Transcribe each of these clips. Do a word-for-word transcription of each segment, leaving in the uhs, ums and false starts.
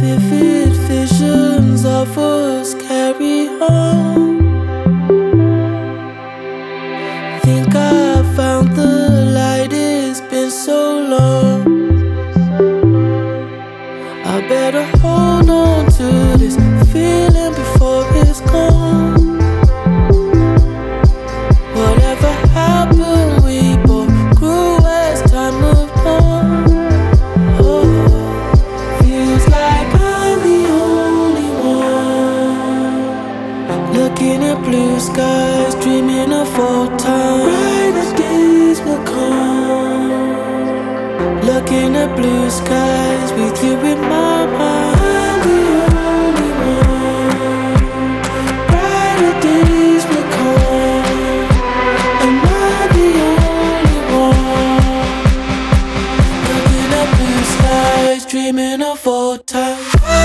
Vivid visions of us carry on. Think I found the light, it's been so long. I better hold on to this feeling before it's gone. Whatever happened, we both grew as time moved on. Oh, feels like I'm the only one looking at blue skies, dreaming of old times. Brighter days will come. Looking at blue skies with you in my mind. I'm the only one. Brighter days will come. Am I the only one? Looking at blue skies, dreaming of old times.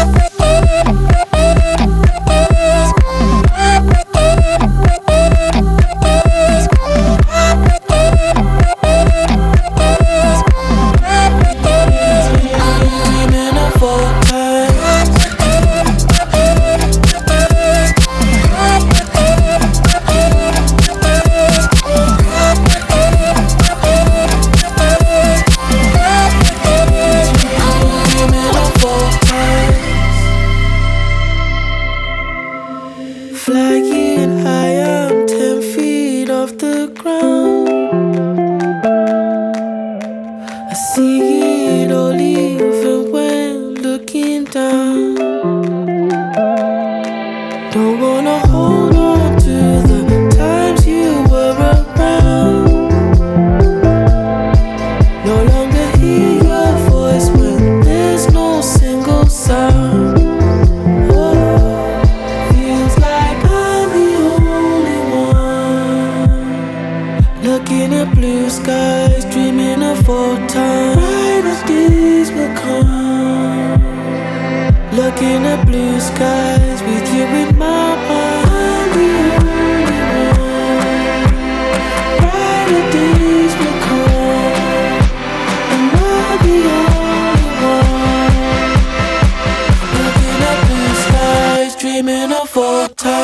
Flying high, I'm ten feet off the ground. I see it all even when looking down. Don't wanna hold on to the times you were around. No longer hear your voice when there's no single sound. Looking at blue skies, dreaming of old times. Brighter days will come. Looking at blue skies with you in my mind. I'm the only one. Brighter days will come. Am I the only one? Looking at blue skies, dreaming of old times.